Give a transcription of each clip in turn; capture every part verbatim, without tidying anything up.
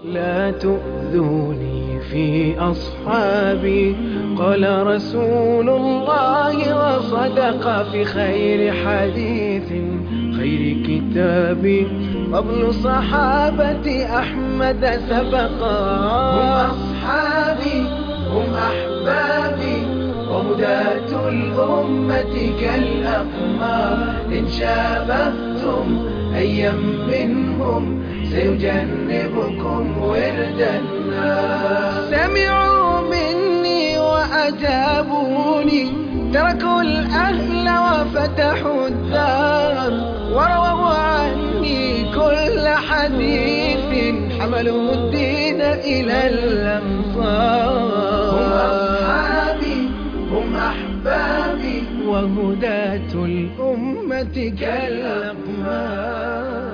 لا تؤذوني في أصحابي، قال رسول الله وصدق في خير حديث خير كتاب قبل صحابة أحمد سبقا. هم أصحابي هم أحبابي وهداة الأمة كالأقمار، إن شابهتم أيا منهم سيجنبكم ورد النار. سمعوا مني وأجابوني، تركوا الأهل وفتحوا الدار، ورووا عني كل حديث حملوا الدين إلى الأمصار. هم أصحابي هم أحبابي وهداة الأمة كالأقمار.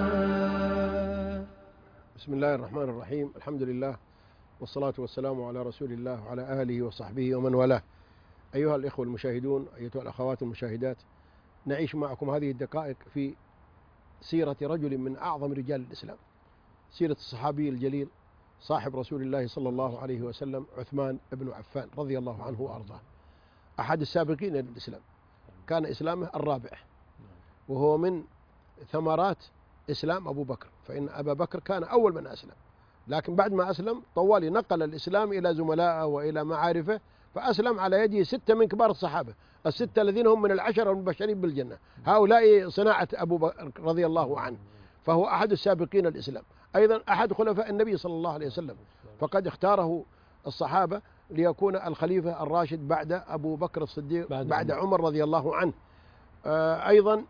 بسم الله الرحمن الرحيم، الحمد لله والصلاة والسلام على رسول الله وعلى آله وصحبه ومن والاه. أيها الإخوة المشاهدون، أيتها الأخوات المشاهدات، نعيش معكم هذه الدقائق في سيرة رجل من أعظم رجال الإسلام، سيرة الصحابي الجليل صاحب رسول الله صلى الله عليه وسلم عثمان بن عفان رضي الله عنه وأرضاه، أحد السابقين للإسلام، كان إسلامه الرابع، وهو من ثمرات إسلام أبو بكر، فإن أبا بكر كان أول من أسلم، لكن بعد ما أسلم طوالي نقل الإسلام إلى زملائه وإلى معارفه، فأسلم على يده ستة من كبار الصحابة، الستة الذين هم من العشرة المبشرين بالجنة، هؤلاء صناعة أبو بكر رضي الله عنه، فهو أحد السابقين الإسلام، أيضا أحد خلفاء النبي صلى الله عليه وسلم، فقد اختاره الصحابة ليكون الخليفة الراشد بعد أبو بكر الصديق بعد, بعد عمر رضي الله عنه. أيضا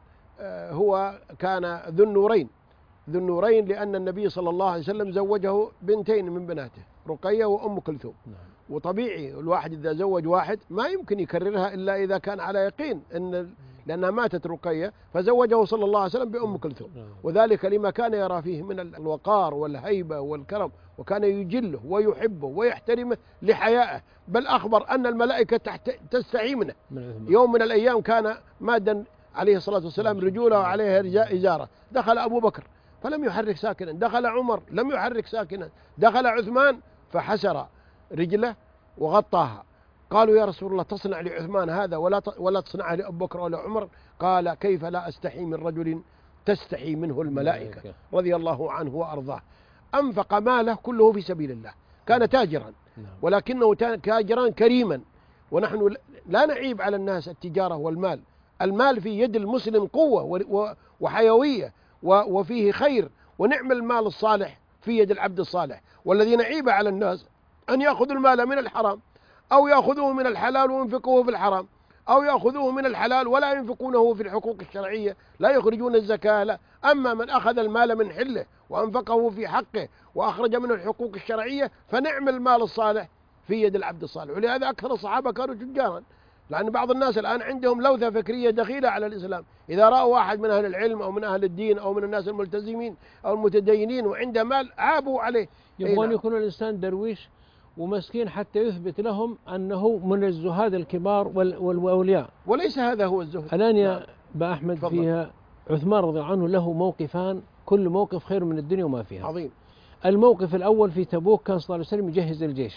هو كان ذو النورين ذو النورين لأن النبي صلى الله عليه وسلم زوجه بنتين من بناته، رقية وأم كلثوم، وطبيعي الواحد إذا زوج واحد ما يمكن يكررها إلا إذا كان على يقين أن لأنها ماتت رقية، فزوجه صلى الله عليه وسلم بأم كلثوم، وذلك لما كان يرى فيه من الوقار والهيبة والكرم، وكان يجله ويحبه ويحترمه لحيائه، بل أخبر أن الملائكة تستحي منه. يوم من الأيام كان مادا عليه الصلاة والسلام رجوله عليه إزارة، دخل أبو بكر فلم يحرك ساكنا، دخل عمر لم يحرك ساكنا، دخل عثمان فحسر رجله وغطاها. قالوا يا رسول الله تصنع لعثمان هذا ولا ولا تصنعه لأبو بكر ولا عمر؟ قال كيف لا أستحي من رجل تستحي منه الملائكة رضي الله عنه وأرضاه. أنفق ماله كله في سبيل الله، كان تاجرا ولكنه تاجرا كريما، ونحن لا نعيب على الناس التجارة والمال، المال في يد المسلم قوة وحيوية وفيه خير، ونعم المال الصالح في يد العبد الصالح. والذي نعيب على الناس أن يأخذوا المال من الحرام، أو يأخذوه من الحلال وينفقوه في الحرام، أو يأخذوه من الحلال ولا ينفقونه في الحقوق الشرعية، لا يخرجون الزكاة لا. أما من أخذ المال من حله وأنفقه في حقه وأخرج منه الحقوق الشرعية فنعم المال الصالح في يد العبد الصالح. ولهذا أكثر الصحابة كانوا تجارا، لأن بعض الناس الآن عندهم لوثة فكرية دخيلة على الإسلام، إذا رأوا واحد من أهل العلم أو من أهل الدين أو من الناس الملتزمين أو المتدينين وعنده مال عابوا عليه، يبغون يكون الإنسان درويش ومسكين حتى يثبت لهم أنه من الزهاد الكبار والأولياء، وليس هذا هو الزهد. الآن يا أبا أحمد فضل. فيها عثمان رضي الله عنه له موقفان، كل موقف خير من الدنيا وما فيها. عظيم. الموقف الأول في تبوك كان صلى الله عليه وسلم يجهز الجيش،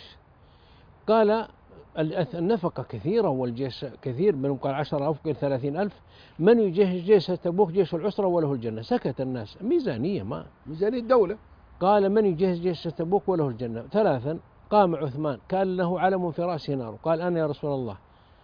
قال النفقة كثيرة والجيش كثير، من قال عشرة أوف قيل ثلاثين ألف، من يجهز جيش تبوك جيش العسرة وله الجنة. سكت الناس، ميزانية ما ميزانية الدولة. قال من يجهز جيش تبوك وله الجنة. ثلاثا قام عثمان كان له علم في رأسه نار، قال أنا يا رسول الله،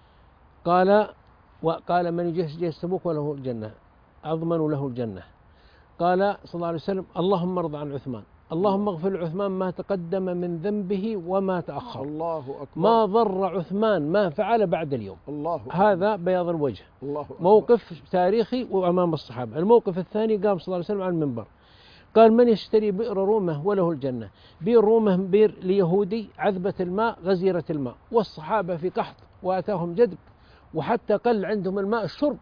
قال وقال من يجهز جيش تبوك وله الجنة أضمن له الجنة. قال صلى الله عليه وسلم اللهم ارض عن عثمان، اللهم اغفر لعثمان ما تقدم من ذنبه وما تأخر. الله أكبر. ما ضر عثمان ما فعل بعد اليوم. الله أكبر. هذا بياض الوجه. الله أكبر. موقف تاريخي وأمام الصحابة. الموقف الثاني قام صلى الله عليه وسلم على المنبر قال من يشتري بئر رومه وله الجنة. بئر رومه بئر ليهودي عذبة الماء غزيرة الماء، والصحابة في قحط وأتاهم جدب وحتى قل عندهم الماء الشرب،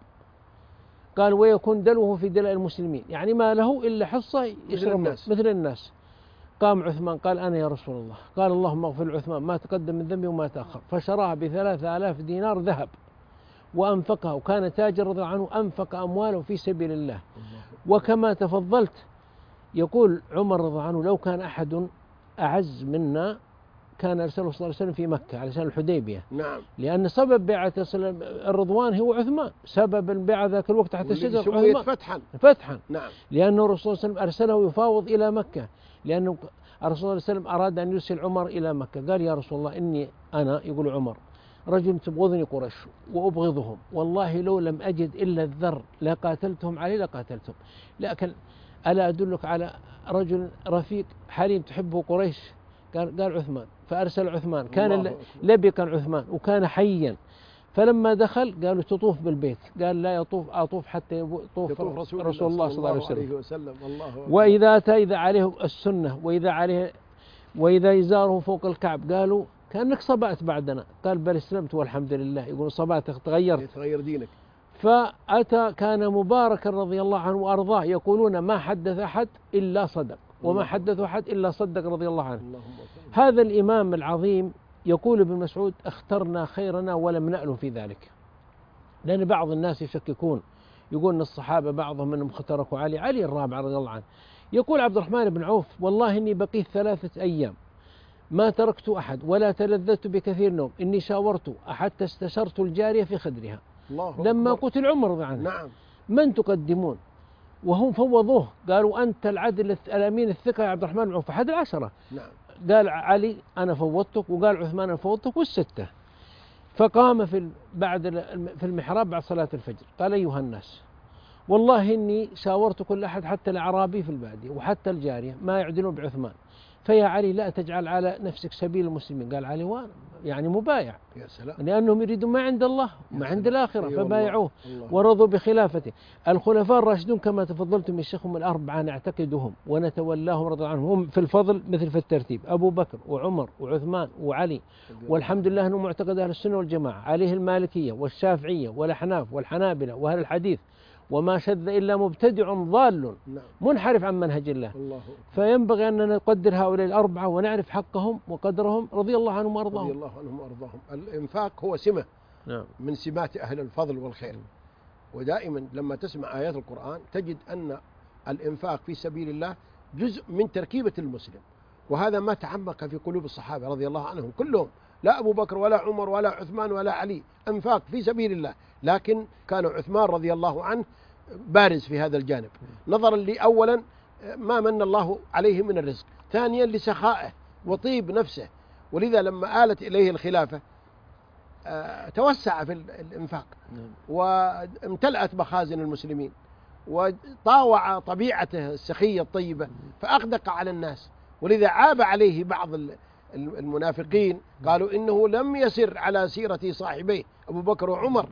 قال ويكون دلوه في دلاء المسلمين، يعني ما له إلا حصة يشرب الناس. مثل الناس. قام عثمان قال أنا يا رسول الله، قال اللهم اغفر لعثمان ما تقدم من ذنبه وما تأخر، فشراها بثلاثة آلاف دينار ذهب وأنفقها، وكان تاجر رضي الله عنه أنفق أمواله في سبيل الله. وكما تفضلت يقول عمر رضي الله عنه لو كان أحد أعز منا كان أرسله صلى الله عليه وسلم في مكة علشان الحديبية. نعم. لأن سبب بيعة الرضوان هو عثمان، سبب البيعة ذاك الوقت تحت الشجرة سميت فتحا. فتحا. نعم. لأنه الرسول صلى الله عليه وسلم أرسله يفاوض إلى مكة، لأنه الرسول صلى الله عليه وسلم أراد أن يرسل عمر إلى مكة. قال يا رسول الله إني أنا، يقول عمر، رجل تبغضني قريش وأبغضهم، والله لو لم أجد إلا الذر لقاتلتهم عليه لقاتلتهم، لكن ألا أدلك على رجل رفيق حليم تحبه قريش؟ قال قال عثمان. فأرسل عثمان، كان لبقا عثمان وكان حيا. فلما دخل قالوا تطوف بالبيت، قال لا يطوف، أطوف حتى يطوف, يطوف رسول, رسول الله صلى الله عليه وسلم, وسلم. الله وإذا أتى إذا عليه السنة وإذا عليه وإذا يزاره فوق الكعب قالوا كأنك صبأت بعدنا، قال بل اسلمت والحمد لله. يقول صبأت تغيرت، يتغير دينك. فأتى كان مباركا رضي الله عنه وأرضاه، يقولون ما حدث أحد إلا صدق، وما حدث أحد إلا صدق رضي الله عنه. هذا الإمام العظيم يقول ابن مسعود اخترنا خيرنا ولم نأله في ذلك. لأن بعض الناس يشككون، يقول أن الصحابة بعضهم منهم اخترقوا علي، علي الرابع رضي الله عنه. يقول عبد الرحمن بن عوف والله إني بقيت ثلاثة أيام ما تركت أحد ولا تلذذت بكثير نوم، إني شاورت حتى استشرت الجارية في خدرها. الله لما أكبر. قتل عمر رضي الله عنه. نعم. من تقدمون؟ وهم فوضوه، قالوا أنت العدل الأمين الثقة يا عبد الرحمن بن عوف، أحد العشرة. نعم. قال علي أنا فوضتك، وقال عثمان أنا فوضتك، والستة. فقام في بعد في المحراب بعد صلاة الفجر قال أيها الناس والله إني شاورت كل أحد حتى الأعرابي في البادية وحتى الجارية ما يعدلون بعثمان، فيا علي لا تجعل على نفسك سبيل المسلمين. قال علي وأنا يعني مبايع، يا سلام. لأنهم يريدون ما عند الله وما عند الآخرة، أيوة فبايعوه الله. ورضوا بخلافته. الخلفاء الراشدون كما تفضلتم من شيخهم الأربعة نعتقدهم ونتولاهم رضي الله عنهم، هم في الفضل مثل في الترتيب أبو بكر وعمر وعثمان وعلي، والحمد لله أنه معتقد أهل السنة والجماعة عليه المالكية والشافعية والأحناف والحنابلة وأهل الحديث، وما شذ إلا مبتدع ضال منحرف عن منهج الله. الله. فينبغي أن نقدر هؤلاء الأربعة ونعرف حقهم وقدرهم رضي الله عنهم وأرضاهم. رضي الله عنهم وأرضاهم. الإنفاق هو سمة نعم. من سمات أهل الفضل والخير، ودائما لما تسمع آيات القرآن تجد أن الإنفاق في سبيل الله جزء من تركيبة المسلم، وهذا ما تعمق في قلوب الصحابة رضي الله عنهم كلهم، لا أبو بكر ولا عمر ولا عثمان ولا علي، انفاق في سبيل الله. لكن كان عثمان رضي الله عنه بارز في هذا الجانب، نظرا لأولا ما من الله عليه من الرزق، ثانيا لسخائه وطيب نفسه، ولذا لما آلت إليه الخلافة توسع في الإنفاق وامتلأت مخازن المسلمين وطاوع طبيعته السخية الطيبة فأغدق على الناس. ولذا عاب عليه بعض المنافقين، قالوا إنه لم يسر على سيرة صاحبيه أبو بكر وعمر.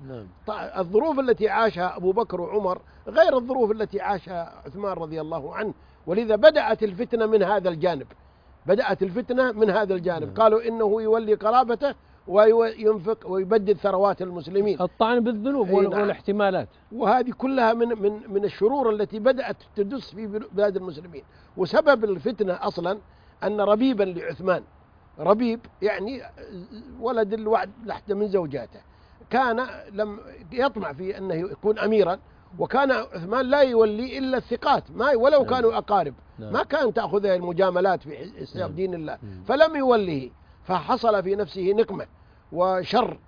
الظروف التي عاشها أبو بكر وعمر غير الظروف التي عاشها عثمان رضي الله عنه، ولذا بدأت الفتنة من هذا الجانب، بدأت الفتنة من هذا الجانب. قالوا إنه يولي قرابته وينفق ويبدد ثروات المسلمين، الطعن بالذنوب والاحتمالات، وهذه كلها من من من الشرور التي بدأت تدس في بلاد المسلمين. وسبب الفتنة أصلا أن ربيبا لعثمان، ربيب يعني ولد الوعد لحد من زوجاته، كان لم يطمع في أنه يكون أميرا، وكان عثمان لا يولي إلا الثقات ما ولو كانوا أقارب، ما كان تأخذ المجاملات في حساب دين الله، فلم يوله، فحصل في نفسه نقمة وشر،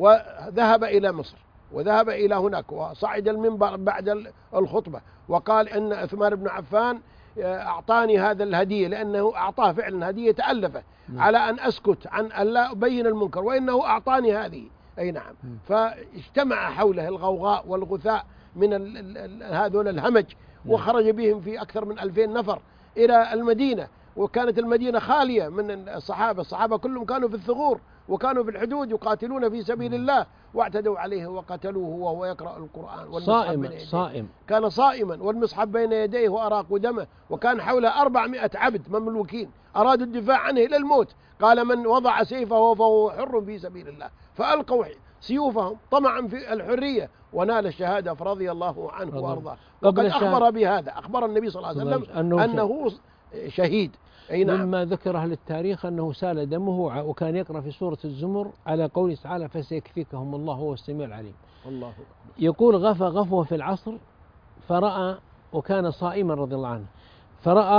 وذهب إلى مصر وذهب إلى هناك وصعد المنبر بعد الخطبة وقال إن عثمان بن عفان أعطاني هذا الهدية لأنه أعطاه فعلا هدية تألفه على أن أسكت عن أن لا أبين المنكر، وإنه أعطاني هذه. أي نعم. فاجتمع حوله الغوغاء والغثاء من هذول الهمج، وخرج بهم في أكثر من ألفين نفر إلى المدينة، وكانت المدينة خالية من الصحابة، الصحابة كلهم كانوا في الثغور وكانوا في الحدود يقاتلون في سبيل الله، واعتدوا عليه وقتلوه وهو يقرأ القرآن صائم صائم كان صائما والمصحف بين يديه وأراق دمه، وكان حوله أربعمائة عبد مملوكين أرادوا الدفاع عنه إلى الموت. قال من وضع سيفه فهو حر في سبيل الله، فألقوا سيوفهم طمعا في الحرية ونال الشهادة فرضي الله عنه وأرضاه. وقد أخبر بهذا، أخبر النبي صلى الله عليه وسلم أنه, أنه شهيد. أي نعم. مما ذكر أهل التاريخ أنه سال دمه، وكان يقرأ في سورة الزمر على قوله تعالى فسيكفيكهم الله هو السميع العليم. الله. يقول غفى غفوة في العصر فرأى، وكان صائما رضي الله عنه، فرأى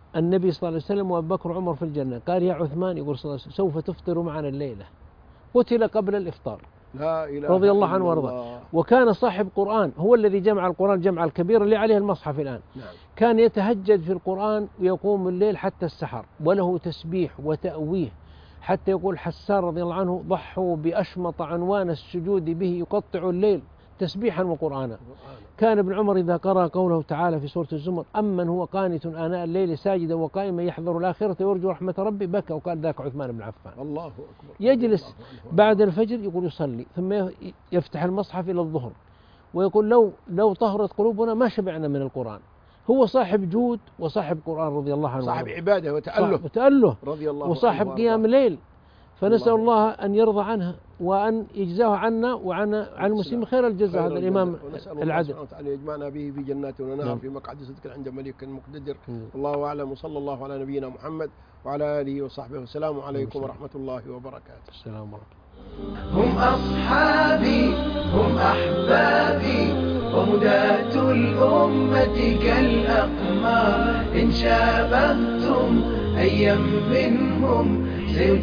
النبي صلى الله عليه وسلم وأبو بكر وعمر في الجنة. قال يا عثمان، يقول صلى الله عليه وسلم سوف تفطر معنا الليلة. قتل قبل الإفطار لا إله رضي الله إلا عنه وارضاه. الله. وكان صاحب قرآن، هو الذي جمع القرآن الجمع الكبير اللي عليه المصحف الآن. نعم. كان يتهجد في القرآن ويقوم الليل حتى السحر، وله تسبيح وتأويه، حتى يقول حسان رضي الله عنه ضحوا بأشمط عنوان السجود به يقطع الليل تسبيحا وقرآنا. كان ابن عمر إذا قرأ قوله تعالى في سورة الزمر أمن هو قانت آناء الليل ساجدا وقائما يحذر الآخرة ويرجو رحمة ربه، بكى وقال ذاك عثمان بن عفان. الله أكبر. يجلس بعد الفجر يقول يصلي، ثم يفتح المصحف إلى الظهر ويقول لو لو طهرت قلوبنا ما شبعنا من القرآن. هو صاحب جود وصاحب قرآن رضي الله عنه، صاحب عبادة وتأله وتأله رضي الله عنه، وصاحب قيام ليل. فنسأل الله أن يرضى عنها وأن يجزاه عنا وعن عن المسلمين خير الجزاء. هذا الإمام العدل أن يجمعنا به في جنات ونهر في مقعد صدق عند مليك مقتدر. الله أعلم، وصلى الله على نبينا محمد وعلى آله وصحبه. والسلام عليكم ورحمة الله وبركاته. السلام ورحمة الله. هم أصحابي هم أحبابي وهداة الأمة كالأقمار، إن شابهتم أيا منهم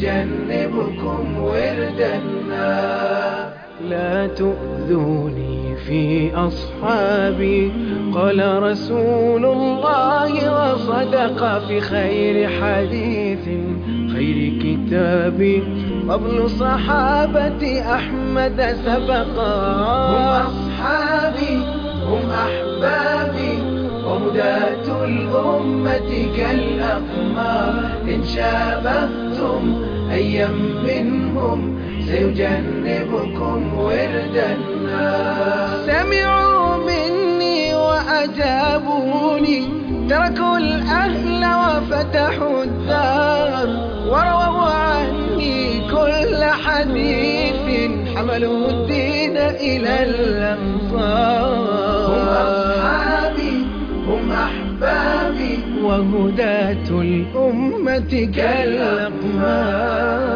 سيجنبكم ورد النار. لا تؤذوني في أصحابي قال رسول الله وصدق في خير حديث خير كتاب فضل صحابة أحمد سبقا. هم أصحابي هم أحبابي وهداة الأمة كالأقمار، إن شابهتم أيا منهم سيجنبكم ورد النار. سمعوا مني وأجابوني، تركوا الأهل وفتحوا الدار، ورووا عني كل حديث حملوا الدين إلى الأمصار. هم أصحابي هم أحبابي وهداة الأمة كالأقمار.